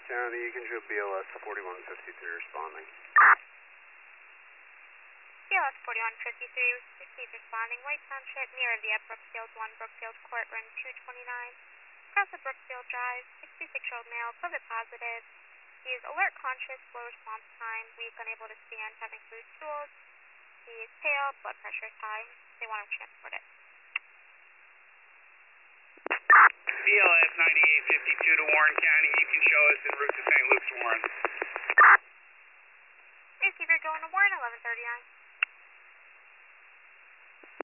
County, you can show BLS 4153 responding. BLS 4153 received responding, White Township, near the at Brookfield 1, Brookfield Court, room 229. Across the Brookfield Drive, 66-year-old male, COVID positive. He is alert, conscious, slow response time, weak, unable to stand, having loose stools. He is pale, blood pressure is high. They want to transport it. BLS 9852 to Warren County. You can show us en route to St. Luke's, Warren. Receiver going to Warren, 1139.